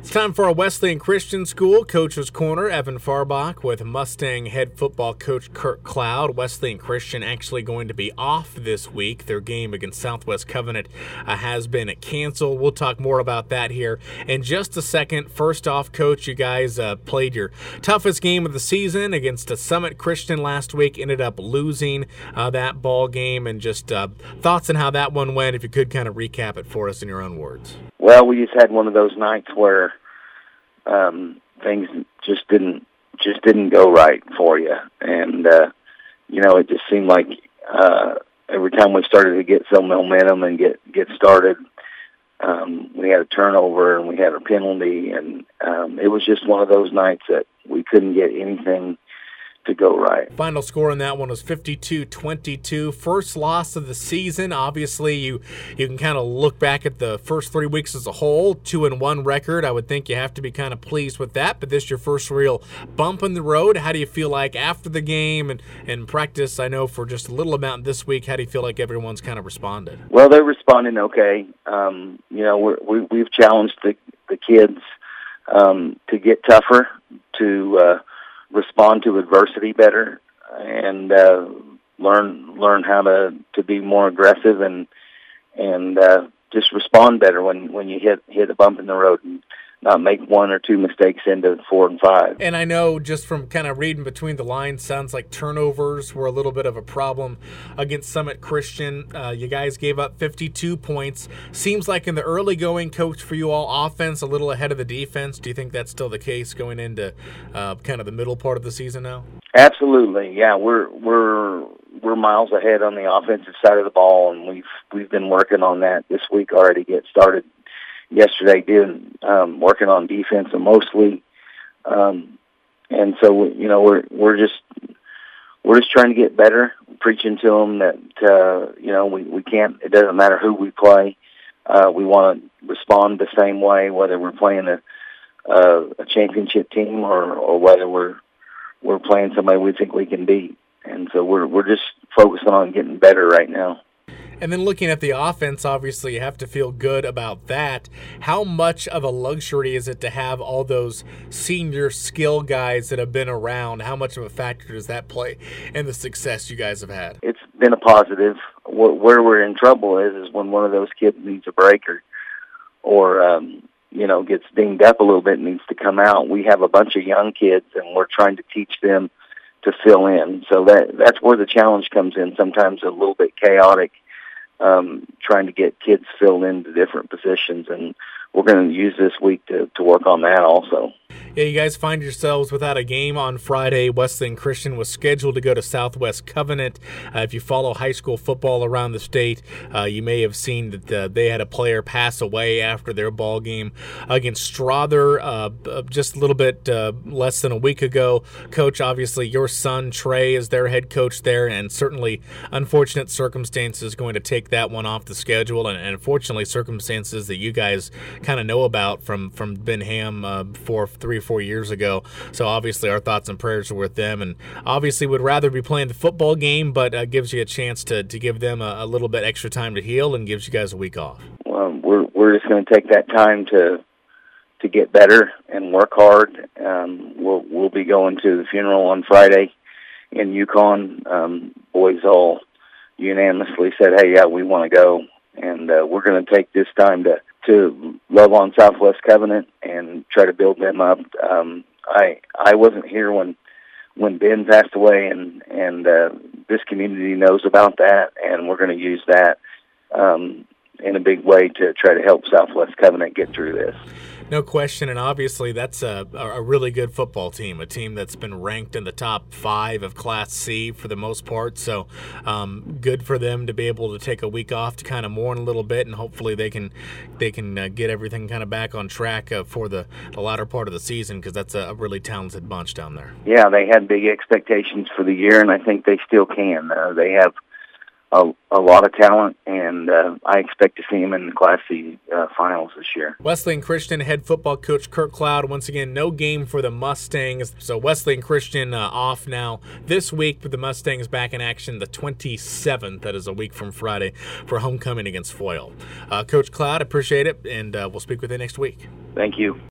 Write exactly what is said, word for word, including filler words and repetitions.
It's time for our Wesleyan Christian School Coach's Corner. Evan Farbach with Mustang head football coach Kirk Cloud. Wesleyan Christian actually going to be off this week. Their game against Southwest Covenant uh, has been canceled. We'll talk more about that here in just a second. First off, Coach, you guys uh, played your toughest game of the season against a Summit Christian last week. Ended up losing uh, that ball game, and just uh, thoughts on how that one went. If you could kind of recap it for us in your own words. Well, we just had one of those nights where um, things just didn't just didn't go right for you, and uh, you know, it just seemed like uh, every time we started to get some momentum and get get started, um, we had a turnover and we had a penalty, and um, it was just one of those nights that we couldn't get anything to go right. Final score on that one was fifty-two twenty-two. First loss of the season. Obviously, you you can kind of look back at the first three weeks as a whole. Two and one record. I would think you have to be kind of pleased with that. But this is your first real bump in the road. How do you feel like after the game and, and practice? I know for just a little amount this week. How do you feel like everyone's kind of responded? Well, they're responding okay. Um, you know, we're, we we've challenged the the kids um, to get tougher, to uh, respond to adversity better, and uh, learn learn how to, to be more aggressive and and uh, just respond better when, when you hit hit a bump in the road and not make one or two mistakes into four and five. And I know just from kind of reading between the lines, sounds like turnovers were a little bit of a problem against Summit Christian. Uh, you guys gave up fifty-two points. Seems like in the early going, Coach, for you all, offense a little ahead of the defense. Do you think that's still the case going into uh, kind of the middle part of the season now? Absolutely, yeah. We're we're we're miles ahead on the offensive side of the ball, and we've we've been working on that this week already. Get started yesterday, doing um, working on defense mostly, um, and so you know we're we're just we're just trying to get better, preaching to them that uh, you know we, we can't. It doesn't matter who we play. Uh, we want to respond the same way, whether we're playing a a, a championship team or, or whether we're we're playing somebody we think we can beat. And so we're we're just focusing on getting better right now. And then looking at the offense, obviously you have to feel good about that. How much of a luxury is it to have all those senior skill guys that have been around? How much of a factor does that play in the success you guys have had? It's been a positive. Where we're in trouble is is when one of those kids needs a break or, or um, you know, gets dinged up a little bit and needs to come out. We have a bunch of young kids, and we're trying to teach them to fill in. So that that's where the challenge comes in. Sometimes a little bit chaotic. Um, trying to get kids filled into different positions, and we're going to use this week to, to work on that also. Yeah, you guys find yourselves without a game on Friday. Wesleyan Christian was scheduled to go to Southwest Covenant. Uh, if you follow high school football around the state, uh, you may have seen that uh, they had a player pass away after their ball game against Strother uh, just a little bit uh, less than a week ago. Coach, obviously your son Trey is their head coach there, and certainly unfortunate circumstances going to take that one off the schedule, and, and unfortunately circumstances that you guys kind of know about from, from Ben Ham uh, for three or four years ago. So obviously our thoughts and prayers are with them, and obviously would rather be playing the football game, but uh, gives you a chance to, to give them a, a little bit extra time to heal and gives you guys a week off. Well, we're we're just going to take that time to to get better and work hard. Um, we'll we'll be going to the funeral on Friday in Yukon. Um, boys all unanimously said, "Hey, yeah, we want to go," and uh, we're going to take this time to. to love on Southwest Covenant and try to build them up. Um, I I wasn't here when when Ben passed away, and and uh, this community knows about that, and we're going to use that um, in a big way to try to help Southwest Covenant get through this. No question, and obviously that's a, a really good football team, a team that's been ranked in the top five of Class C for the most part, so um, good for them to be able to take a week off to kind of mourn a little bit, and hopefully they can they can uh, get everything kind of back on track uh, for the, the latter part of the season, because that's a, a really talented bunch down there. Yeah, they had big expectations for the year, and I think they still can. Uh, they have A, a lot of talent, and uh, I expect to see him in the Class C uh, finals this year. Wesleyan Christian head football coach Kirk Cloud, once again, no game for the Mustangs. So Wesleyan Christian uh, off now this week, but the Mustangs back in action the twenty-seventh. That is a week from Friday for homecoming against Foyle. Uh, Coach Cloud, appreciate it, and uh, we'll speak with you next week. Thank you.